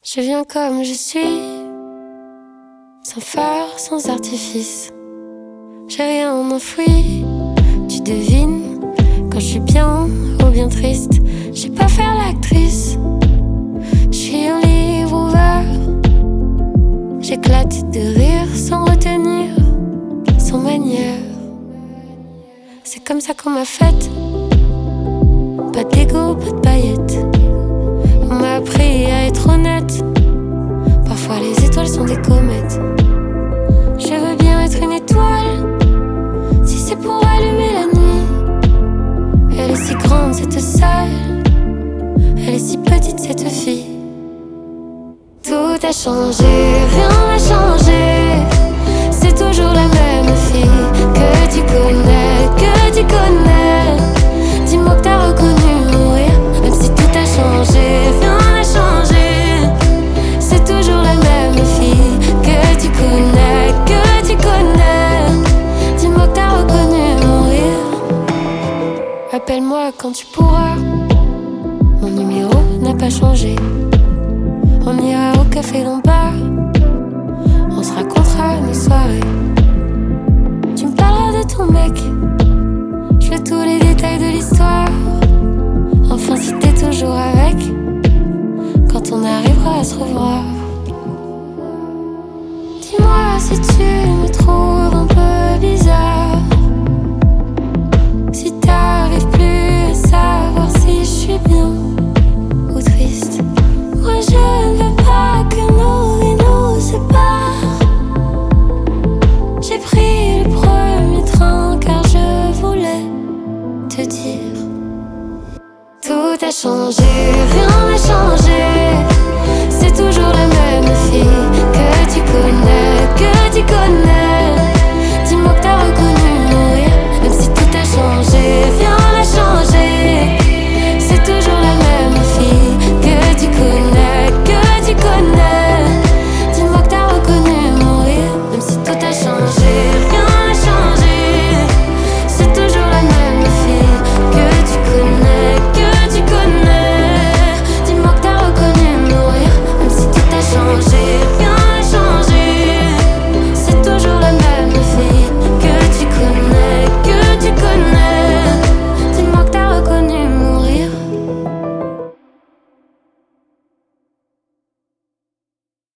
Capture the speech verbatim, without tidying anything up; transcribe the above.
Je viens comme je suis, sans phare, sans artifice. J'ai rien enfoui, tu devines quand je suis bien ou bien triste. J'ai pas faire l'actrice, je suis un livre ouvert. J'éclate de rire sans retenir, sans manière. C'est comme ça qu'on m'a faite, pas d'ego, pas de paillettes. On m'a appris à être honnête. Parfois les étoiles sont des comètes. Je veux bien être une étoile, si c'est pour allumer la nuit. Elle est si grande cette salle, elle est si petite cette fille. Tout a changé, rien n'a changé. C'est toujours la même fille que tu connais, que tu connais. Dis-moi que t'as reconnu mon rire, même si tout a changé, rien n'a changé. C'est toujours la même fille que tu connais, que tu connais. Dis-moi que t'as reconnu mon rire. Appelle-moi quand tu pourras, mon numéro n'a pas changé. On ira au café Lombard, on se racontera nos soirées. Tu me parleras de ton mec, je veux tous les détails de l'histoire. Enfin si t'es toujours avec, quand on arrivera à se revoir. Dis-moi si tu me trouves un peu bizarre, si t'arrives plus à savoir si je suis bien ou triste. Moi je ne veux pas que nos vies nous séparent. J'ai pris le premier train car je voulais te dire. Tout a changé, rien n'a changé. C'est toujours la même fille que tu connais, que tu connais.